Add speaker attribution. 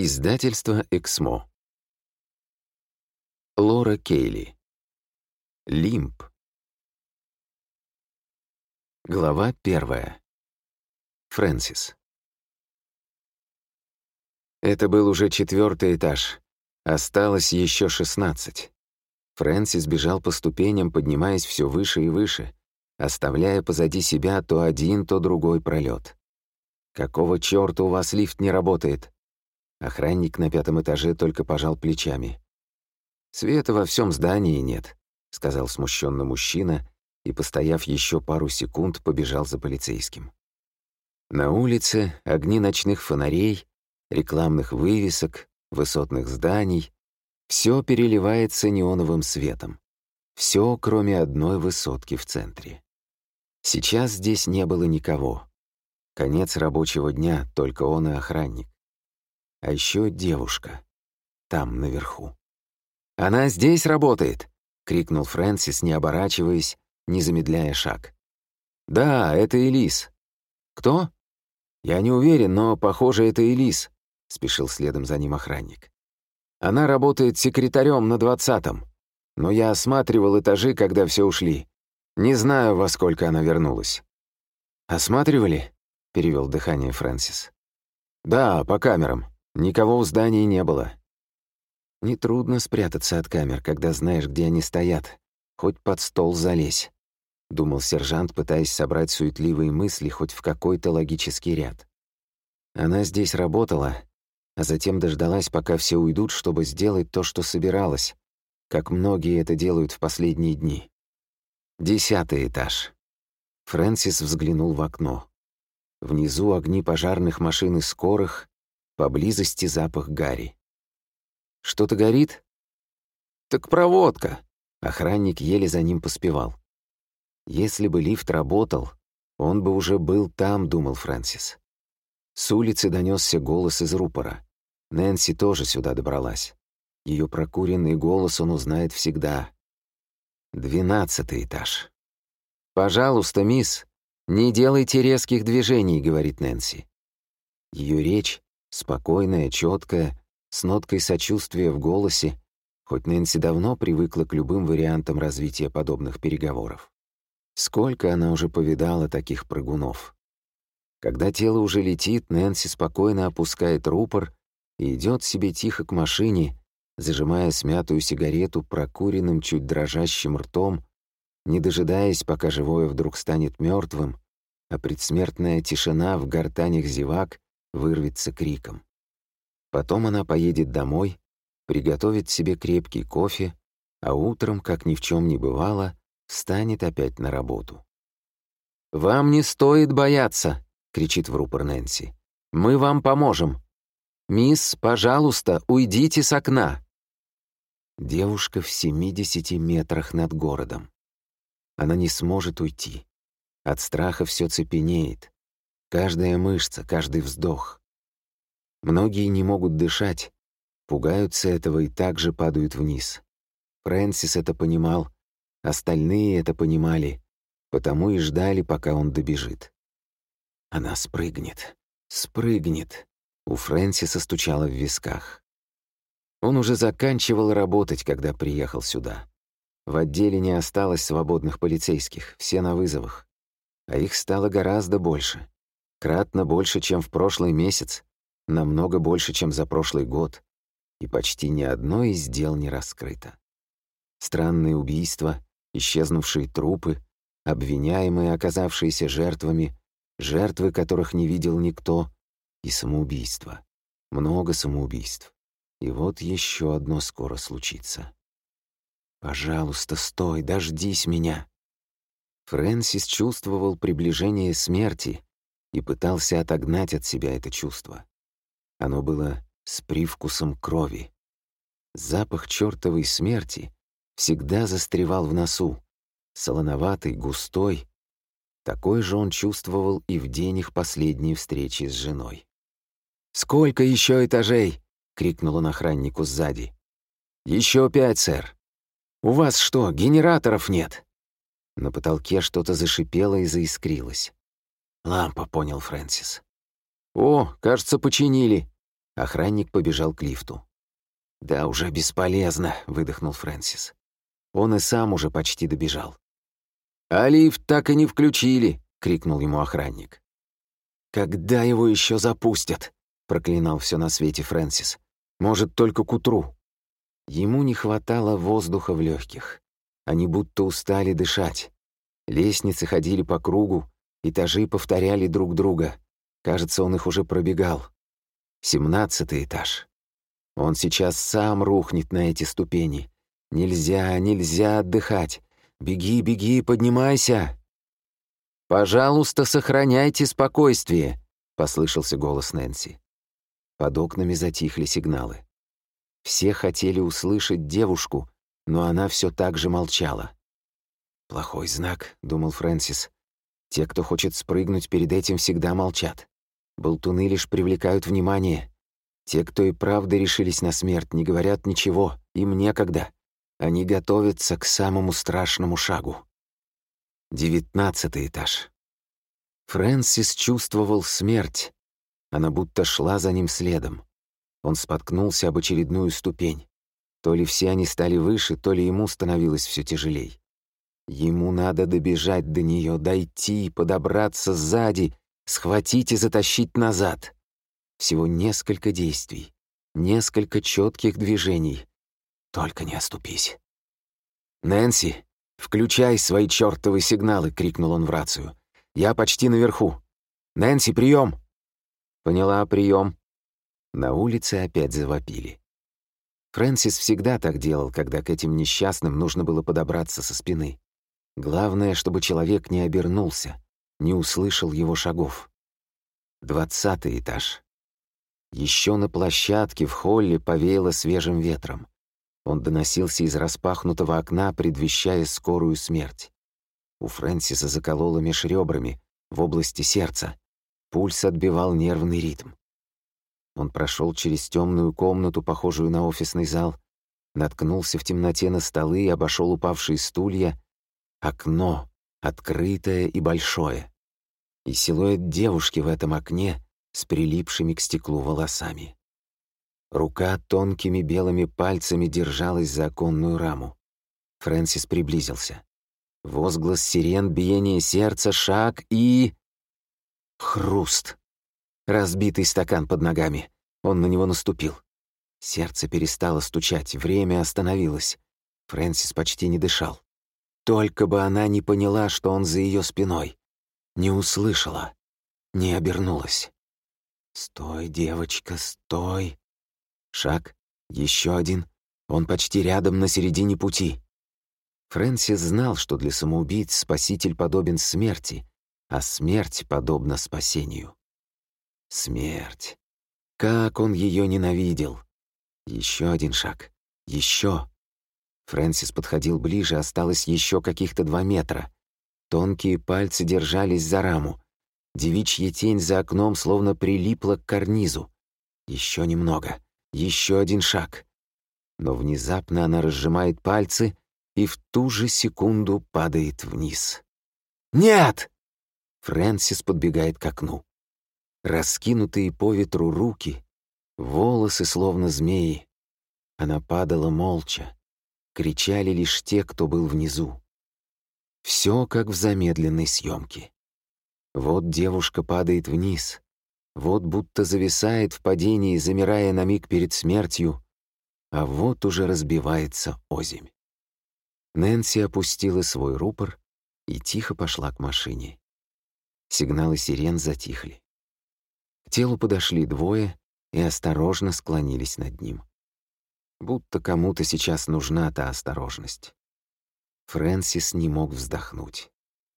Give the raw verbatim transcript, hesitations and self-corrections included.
Speaker 1: Издательство «Эксмо». Лора Кейли. Лимб. Глава первая. Фрэнсис. Это был уже четвертый этаж. Осталось еще шестнадцать. Фрэнсис бежал по ступеням, поднимаясь все выше и выше, оставляя позади себя то один, то другой пролет. «Какого чёрта у вас лифт не работает?» Охранник на пятом этаже только пожал плечами. «Света во всем здании нет», — сказал смущенный мужчина и, постояв еще пару секунд, побежал за полицейским. На улице огни ночных фонарей, рекламных вывесок, высотных зданий — все переливается неоновым светом. Все, кроме одной высотки в центре. Сейчас здесь не было никого. Конец рабочего дня, только он и охранник. А еще девушка. Там, наверху. «Она здесь работает!» — крикнул Фрэнсис, не оборачиваясь, не замедляя шаг. «Да, это Элис». «Кто?» «Я не уверен, но, похоже, это Элис», — спешил следом за ним охранник. «Она работает секретарем на двадцатом, но я осматривал этажи, когда все ушли. Не знаю, во сколько она вернулась». «Осматривали?» — перевел дыхание Фрэнсис. «Да, по камерам. Никого в здании не было». «Нетрудно спрятаться от камер, когда знаешь, где они стоят. Хоть под стол залезь», — думал сержант, пытаясь собрать суетливые мысли хоть в какой-то логический ряд. Она здесь работала, а затем дождалась, пока все уйдут, чтобы сделать то, что собиралась, как многие это делают в последние дни. Десятый этаж. Фрэнсис взглянул в окно. Внизу огни пожарных машин и скорых, поблизости запах гари. «Что-то горит?» «Так проводка!» Охранник еле за ним поспевал. «Если бы лифт работал, он бы уже был там», — думал Фрэнсис. С улицы донесся голос из рупора. Нэнси тоже сюда добралась. Ее прокуренный голос он узнает всегда. Двенадцатый этаж. «Пожалуйста, мисс, не делайте резких движений», — говорит Нэнси. Ее речь спокойная, четкая, с ноткой сочувствия в голосе, хоть Нэнси давно привыкла к любым вариантам развития подобных переговоров. Сколько она уже повидала таких прыгунов. Когда тело уже летит, Нэнси спокойно опускает рупор и идет себе тихо к машине, зажимая смятую сигарету прокуренным, чуть дрожащим ртом, не дожидаясь, пока живое вдруг станет мертвым, а предсмертная тишина в гортанях зевак вырвется криком. Потом она поедет домой, приготовит себе крепкий кофе, а утром, как ни в чем не бывало, встанет опять на работу. «Вам не стоит бояться!» — кричит в рупор Нэнси. «Мы вам поможем! Мисс, пожалуйста, уйдите с окна!» Девушка в семидесяти метрах над городом. Она не сможет уйти. От страха все цепенеет. Каждая мышца, каждый вздох. Многие не могут дышать, пугаются этого и также падают вниз. Фрэнсис это понимал, остальные это понимали, потому и ждали, пока он добежит. Она спрыгнет, спрыгнет. У Фрэнсиса стучало в висках. Он уже заканчивал работать, когда приехал сюда. В отделе не осталось свободных полицейских, все на вызовах. А их стало гораздо больше. Кратно больше, чем в прошлый месяц, намного больше, чем за прошлый год. И почти ни одно из дел не раскрыто. Странные убийства, исчезнувшие трупы, обвиняемые, оказавшиеся жертвами, жертвы, которых не видел никто, и самоубийства. Много самоубийств. И вот еще одно скоро случится. «Пожалуйста, стой, дождись меня!» Фрэнсис чувствовал приближение смерти и пытался отогнать от себя это чувство. Оно было с привкусом крови. Запах чертовой смерти всегда застревал в носу, солоноватый, густой. Такой же он чувствовал и в день их последней встречи с женой. «Сколько еще этажей?» — крикнул он охраннику сзади. «Еще пять, сэр». «У вас что, генераторов нет?» На потолке что-то зашипело и заискрилось. «Лампа», — понял Фрэнсис. «О, кажется, починили». Охранник побежал к лифту. «Да уже бесполезно», — выдохнул Фрэнсис. Он и сам уже почти добежал. «А лифт так и не включили», — крикнул ему охранник. «Когда его еще запустят?» — проклинал все на свете Фрэнсис. «Может, только к утру». Ему не хватало воздуха в легких. Они будто устали дышать. Лестницы ходили по кругу, этажи повторяли друг друга. Кажется, он их уже пробегал. Семнадцатый этаж. Он сейчас сам рухнет на эти ступени. Нельзя, нельзя отдыхать. Беги, беги, поднимайся. «Пожалуйста, сохраняйте спокойствие», — послышался голос Нэнси. Под окнами затихли сигналы. Все хотели услышать девушку, но она все так же молчала. «Плохой знак», — думал Фрэнсис. «Те, кто хочет спрыгнуть, перед этим всегда молчат. Болтуны лишь привлекают внимание. Те, кто и правда решились на смерть, не говорят ничего, им некогда. Они готовятся к самому страшному шагу». Девятнадцатый этаж. Фрэнсис чувствовал смерть. Она будто шла за ним следом. Он споткнулся об очередную ступень. То ли все они стали выше, то ли ему становилось все тяжелей. Ему надо добежать до нее, дойти, подобраться сзади, схватить и затащить назад. Всего несколько действий, несколько четких движений. Только не оступись. «Нэнси, включай свои чертовы сигналы!» — крикнул он в рацию. «Я почти наверху. Нэнси, прием!» «Поняла, прием». На улице опять завопили. Фрэнсис всегда так делал, когда к этим несчастным нужно было подобраться со спины. Главное, чтобы человек не обернулся, не услышал его шагов. Двадцатый этаж. Еще на площадке в холле повеяло свежим ветром. Он доносился из распахнутого окна, предвещая скорую смерть. У Фрэнсиса закололо меж ребрами, в области сердца. Пульс отбивал нервный ритм. Он прошел через темную комнату, похожую на офисный зал, наткнулся в темноте на столы и обошел упавшие стулья. Окно, открытое и большое. И силуэт девушки в этом окне с прилипшими к стеклу волосами. Рука тонкими белыми пальцами держалась за оконную раму. Фрэнсис приблизился. Возглас сирен, биение сердца, шаг и... Хруст. Разбитый стакан под ногами. Он на него наступил. Сердце перестало стучать, время остановилось. Фрэнсис почти не дышал. Только бы она не поняла, что он за ее спиной. Не услышала. Не обернулась. «Стой, девочка, стой!» Шаг. Еще один. Он почти рядом, на середине пути. Фрэнсис знал, что для самоубийц спаситель подобен смерти, а смерть подобна спасению. Смерть. Как он ее ненавидел. Еще один шаг. Еще. Фрэнсис подходил ближе, осталось еще каких-то два метра. Тонкие пальцы держались за раму. Девичья тень за окном словно прилипла к карнизу. Еще немного. Еще один шаг. Но внезапно она разжимает пальцы и в ту же секунду падает вниз. «Нет!» Фрэнсис подбегает к окну. Раскинутые по ветру руки, волосы словно змеи. Она падала молча. Кричали лишь те, кто был внизу. Все как в замедленной съемке. Вот девушка падает вниз. Вот будто зависает в падении, замирая на миг перед смертью. А вот уже разбивается озимь. Нэнси опустила свой рупор и тихо пошла к машине. Сигналы сирен затихли. К телу подошли двое и осторожно склонились над ним. Будто кому-то сейчас нужна та осторожность. Фрэнсис не мог вздохнуть.